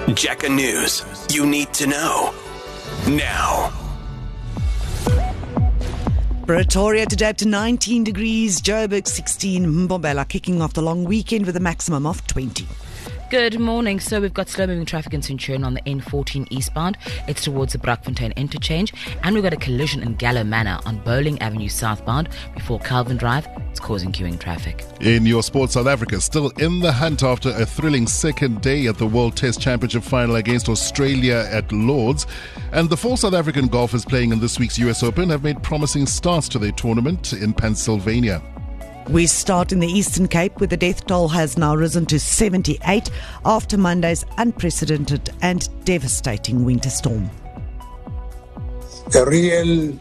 Jacka News. You need to know. Now. Pretoria today up to 19 degrees. Joburg 16. Mbombela kicking off the long weekend with a maximum of 20. Good morning. So we've got slow-moving traffic in Centurion on the N14 eastbound. It's towards the Brakfontein interchange. And we've got a collision in Gallo Manor on Bowling Avenue southbound before Calvin Drive. It's causing queuing traffic. In your sports, South Africa still in the hunt after a thrilling second day at the World Test Championship final against Australia at Lords. And the 4 South African golfers playing in this week's US Open have made promising starts to their tournament in Pennsylvania. We start in the Eastern Cape, where the death toll has now risen to 78 after Monday's unprecedented and devastating winter storm. A real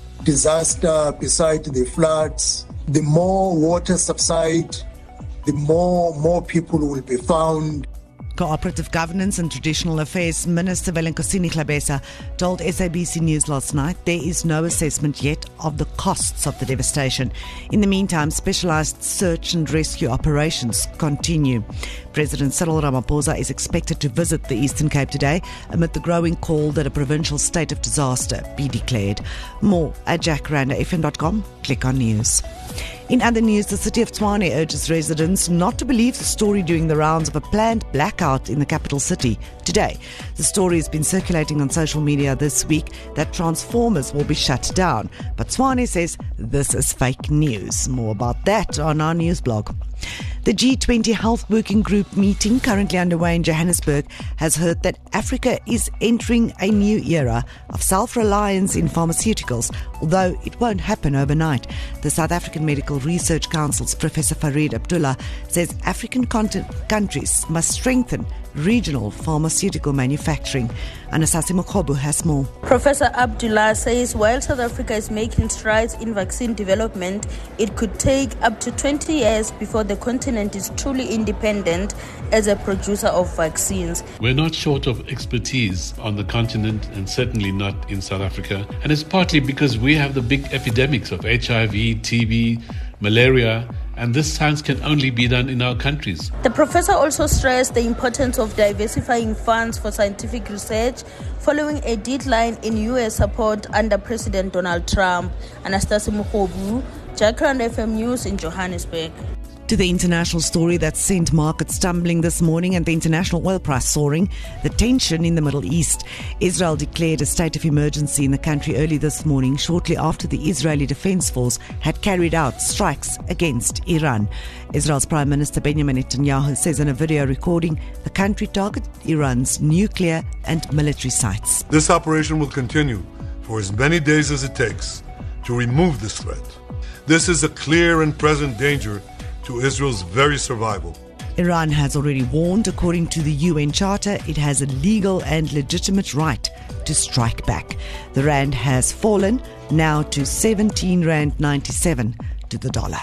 disaster beside the floods. The more water subsides, the more people will be found. Cooperative Governance and Traditional Affairs Minister Velenkosini Hlabesa told SABC News last night there is no assessment yet of the costs of the devastation. In the meantime, specialised search and rescue operations continue. President Cyril Ramaphosa is expected to visit the Eastern Cape today amid the growing call that a provincial state of disaster be declared. More at jackrandafm.com. Click on news. In other news, the city of Tshwane urges residents not to believe the story doing the rounds of a planned blackout in the capital city today. The story has been circulating on social media this week that transformers will be shut down. But Tshwane says this is fake news. More about that on our news blog. The G20 Health Working Group meeting currently underway in Johannesburg has heard that Africa is entering a new era of self-reliance in pharmaceuticals, although it won't happen overnight. The South African Medical Research Council's Professor Farid Abdullah says African countries must strengthen regional pharmaceutical manufacturing. Anasasi Mokhobu has more. Professor Abdullah says while South Africa is making strides in vaccine development, it could take up to 20 years before the continent is truly independent as a producer of vaccines. We're not short of expertise on the continent and certainly not in South Africa. And it's partly because we have the big epidemics of HIV, TB, malaria, and this science can only be done in our countries. The professor also stressed the importance of diversifying funds for scientific research following a deadline in US support under President Donald Trump. Anastasi Mokhobu, Jackrand FM News in Johannesburg. To the international story that sent markets tumbling this morning and the international oil price soaring, the tension in the Middle East. Israel declared a state of emergency in the country early this morning, shortly after the Israeli Defense Force had carried out strikes against Iran. Israel's Prime Minister Benjamin Netanyahu says in a video recording the country targeted Iran's nuclear and military sites. This operation will continue for as many days as it takes to remove this threat. This is a clear and present danger to Israel's very survival. Iran has already warned, according to the UN Charter, it has a legal and legitimate right to strike back. The rand has fallen now to 17.97 rand to the dollar.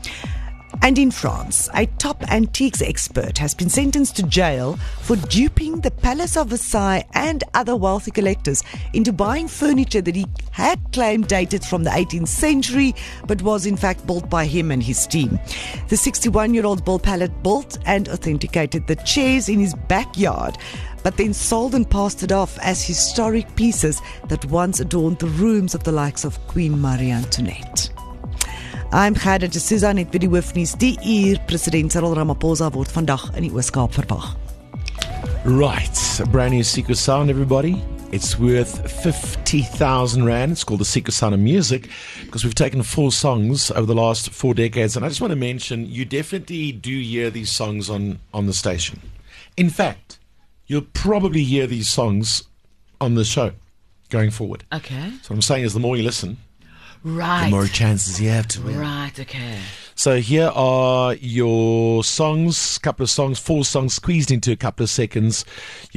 And in France, a top antiques expert has been sentenced to jail for duping the Palace of Versailles and other wealthy collectors into buying furniture that he had claimed dated from the 18th century, but was in fact built by him and his team. The 61-year-old Bill Pallet built and authenticated the chairs in his backyard, but then sold and passed it off as historic pieces that once adorned the rooms of the likes of Queen Marie Antoinette. I'm Gerda de Souza, net vir die hoofnuus. Die uur president Cyril Ramaphosa word vandag in die Oos-Kaap verwag. Right, a brand new secret sound, everybody. It's worth 50,000 Rand. It's called the Secret Sound of Music because we've taken 4 songs over the last 4 decades. And I just want to mention, you definitely do hear these songs on the station. In fact, you'll probably hear these songs on the show going forward. Okay. So what I'm saying is the more you listen, Right. the more chances you have to win. Right, okay. So here are your songs, couple of songs, 4 songs squeezed into a couple of seconds.